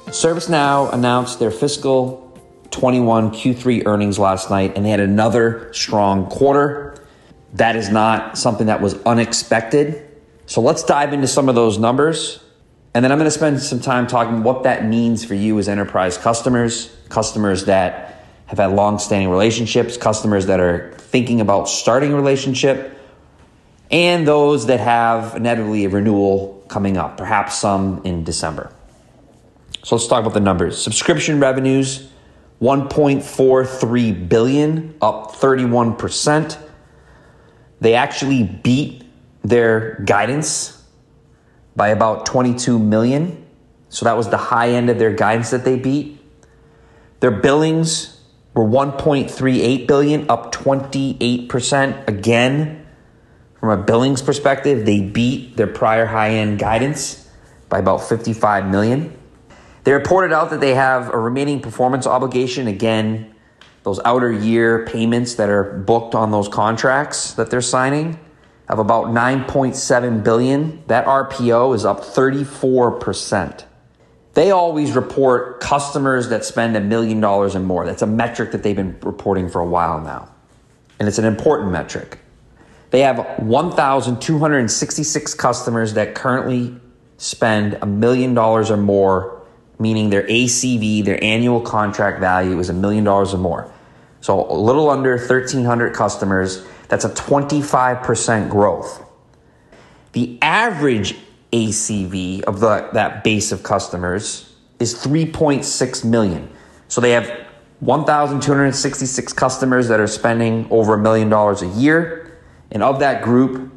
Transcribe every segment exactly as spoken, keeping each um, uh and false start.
ServiceNow announced their fiscal twenty-one Q three earnings last night, and they had another strong quarter. That is not something that was unexpected. So let's dive into some of those numbers. And then I'm going to spend some time talking what that means for you as enterprise customers, customers that have had long-standing relationships, customers that are thinking about starting a relationship, and those that have inevitably a renewal coming up, perhaps some in December. So let's talk about the numbers. Subscription revenues, one point four three billion dollars, up thirty-one percent. They actually beat their guidance by about twenty-two million dollars. So that was the high end of their guidance that they beat. Their billings were one point three eight billion dollars, up twenty-eight percent. Again, from a billings perspective, they beat their prior high-end guidance by about fifty-five million dollars. They reported out that they have a remaining performance obligation. Again, those outer year payments that are booked on those contracts that they're signing of about nine point seven billion dollars. That R P O is up thirty-four percent. They always report customers that spend a million dollars and more. That's a metric that they've been reporting for a while now. And it's an important metric. They have one thousand two hundred sixty-six customers that currently spend a million dollars or more, meaning their A C V, their annual contract value, is a million dollars or more. So a little under thirteen hundred customers. That's a twenty-five percent growth. The average A C V of the, that base of customers is three point six million. So they have one thousand two hundred sixty-six customers that are spending over a million dollars a year. And of that group,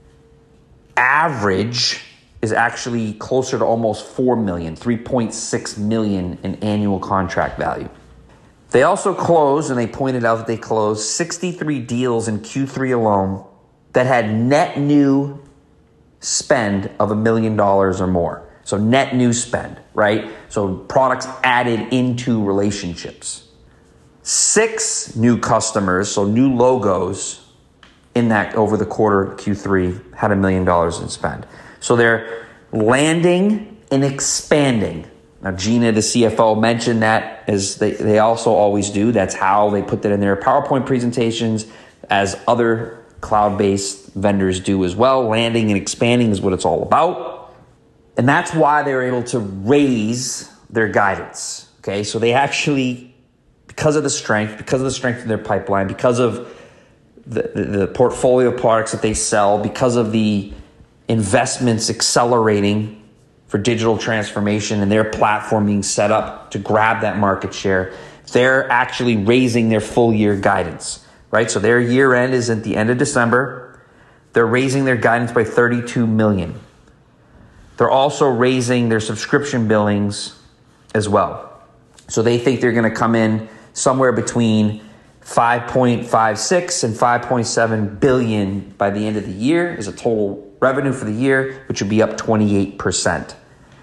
average is actually closer to almost four million, three point six million in annual contract value. They also closed, and they pointed out that they closed sixty-three deals in Q three alone that had net new spend of a million dollars or more. So net new spend, right? So products added into relationships. Six new customers, so new logos in that over the quarter Q three had a million dollars in spend. So they're landing and expanding. Now, Gina, the C F O, mentioned that as they, they also always do. That's how they put that in their PowerPoint presentations, as other cloud-based vendors do as well. Landing and expanding is what it's all about. And that's why they're able to raise their guidance. Okay, so they actually, because of the strength, because of the strength of their pipeline, because of the, the, the portfolio of products that they sell, because of the investments accelerating for digital transformation and their platform being set up to grab that market share, they're actually raising their full year guidance, right? So their year end is at the end of December. They're raising their guidance by thirty-two million. They're also raising their subscription billings as well. So they think they're going to come in somewhere between five point five six and five point seven billion by the end of the year as a total revenue for the year, which would be up twenty-eight percent.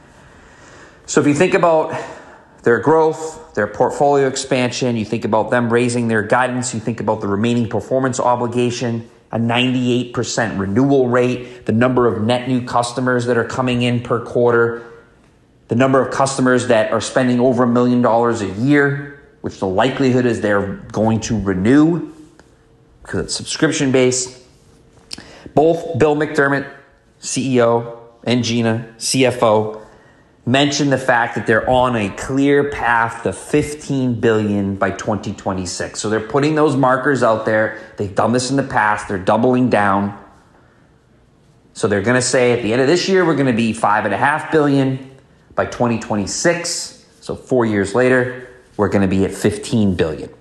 So if you think about their growth, their portfolio expansion, you think about them raising their guidance, you think about the remaining performance obligation, a ninety-eight percent renewal rate, the number of net new customers that are coming in per quarter, the number of customers that are spending over a million dollars a year, which the likelihood is they're going to renew because it's subscription based. Both Bill McDermott, C E O, and Gina, C F O, mentioned the fact that they're on a clear path to fifteen billion by twenty twenty-six. So they're putting those markers out there. They've done this in the past. They're doubling down. So they're going to say at the end of this year, we're going to be five and a half billion by twenty twenty-six. So four years later, we're going to be at fifteen billion.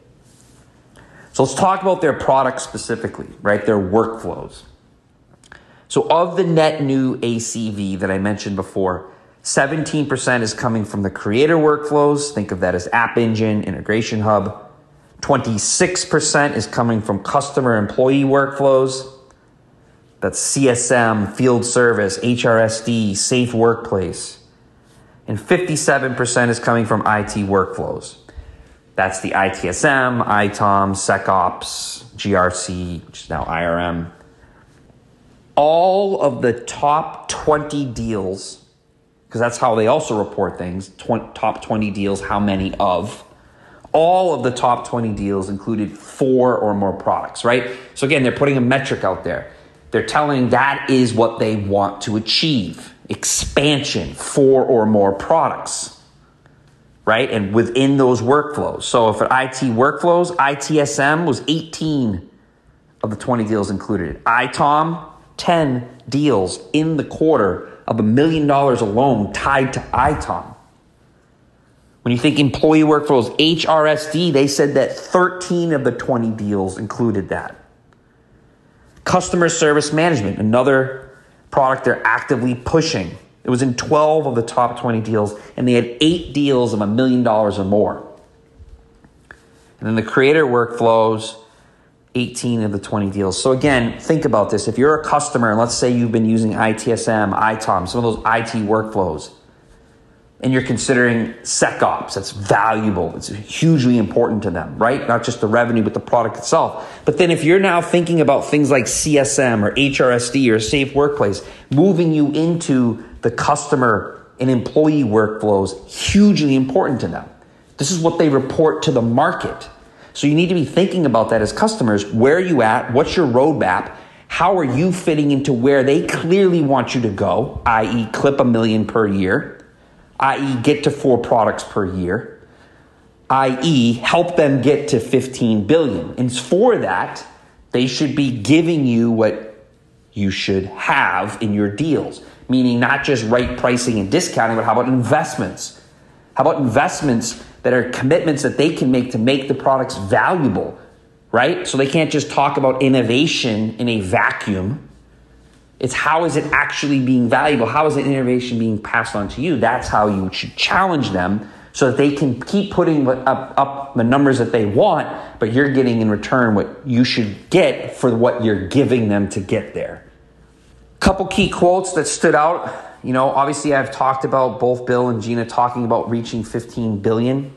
So let's talk about their products specifically, right? Their workflows. So of the net new A C V that I mentioned before, seventeen percent is coming from the creator workflows. Think of that as App Engine, Integration Hub. twenty-six percent is coming from customer employee workflows. That's C S M, Field Service, H R S D, Safe Workplace. And fifty-seven percent is coming from I T workflows. That's the I T S M, I TOM, SecOps, G R C, which is now I R M. All of the top twenty deals because that's how they also report things. twenty, top twenty deals, how many of. All of the top twenty deals included four or more products, right? So again, they're putting a metric out there. They're telling that is what they want to achieve. Expansion, four or more products, right? And within those workflows. So if at I T workflows, I T S M was eighteen of the twenty deals included. I TOM, ten deals in the quarter of a million dollars alone tied to I TOM. When you think employee workflows, H R S D, they said that thirteen of the twenty deals included that. Customer service management, another product they're actively pushing. It was in twelve of the top twenty deals, and they had eight deals of a million dollars or more. And then the creator workflows, eighteen of the twenty deals. So again, think about this. If you're a customer, and let's say you've been using I T S M, I TOM, some of those I T workflows, and you're considering SecOps, that's valuable. It's hugely important to them, right? Not just the revenue, but the product itself. But then if you're now thinking about things like C S M or H R S D or Safe Workplace, moving you into the customer and employee workflows, hugely important to them. This is what they report to the market. So you need to be thinking about that as customers. Where are you at? What's your roadmap? How are you fitting into where they clearly want you to go, that is clip a million per year? that is get to four products per year, that is help them get to fifteen billion. And for that, they should be giving you what you should have in your deals, meaning not just right pricing and discounting, but how about investments? How about investments that are commitments that they can make to make the products valuable, right? So they can't just talk about innovation in a vacuum. It's how is it actually being valuable? How is the innovation being passed on to you? That's how you should challenge them so that they can keep putting up, up the numbers that they want, but you're getting in return what you should get for what you're giving them to get there. Couple key quotes that stood out. You know, obviously I've talked about both Bill and Gina talking about reaching fifteen billion.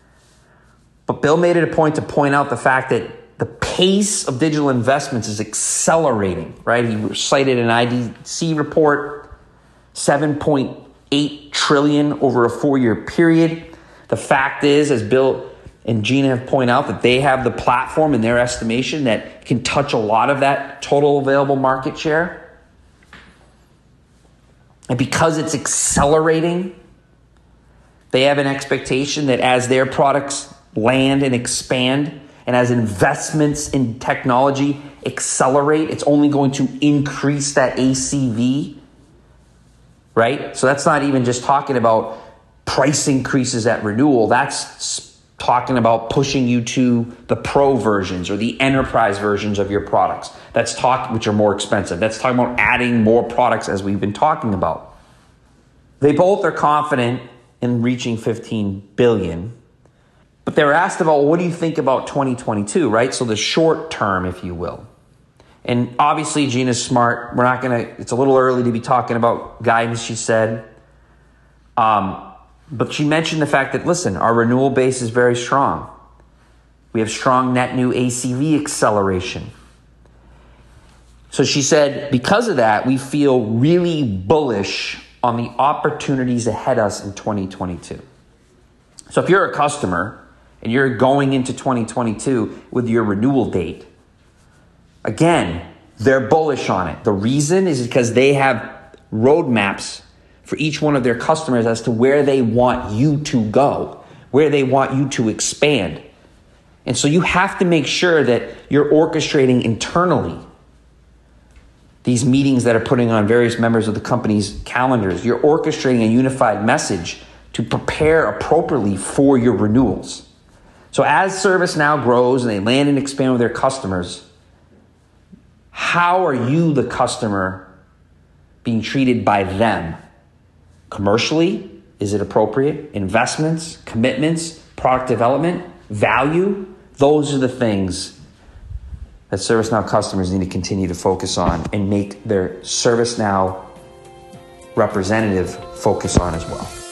But Bill made it a point to point out the fact that the pace of digital investments is accelerating, right? He cited an I D C report, seven point eight trillion over a four-year period. The fact is, as Bill and Gina have pointed out, that they have the platform in their estimation that can touch a lot of that total available market share. And because it's accelerating, they have an expectation that as their products land and expand, and as investments in technology accelerate, it's only going to increase that A C V, right? So that's not even just talking about price increases at renewal. That's talking about pushing you to the pro versions or the enterprise versions of your products. That's talk, which are more expensive. That's talking about adding more products, as we've been talking about. They both are confident in reaching fifteen billion. But they were asked about, well, what do you think about twenty twenty-two, right? So the short term, if you will. And obviously, Gina's smart. We're not going to, it's a little early to be talking about guidance, she said. Um, but she mentioned the fact that, listen, our renewal base is very strong. We have strong net new A C V acceleration. So she said, because of that, we feel really bullish on the opportunities ahead of us in twenty twenty-two. So if you're a customer and you're going into twenty twenty-two with your renewal date, again, they're bullish on it. The reason is because they have roadmaps for each one of their customers as to where they want you to go, where they want you to expand. And so you have to make sure that you're orchestrating internally these meetings that are putting on various members of the company's calendars. You're orchestrating a unified message to prepare appropriately for your renewals. So as ServiceNow grows and they land and expand with their customers, how are you, the customer, being treated by them? Commercially, is it appropriate? Investments, commitments, product development, value? Those are the things that ServiceNow customers need to continue to focus on and make their ServiceNow representative focus on as well.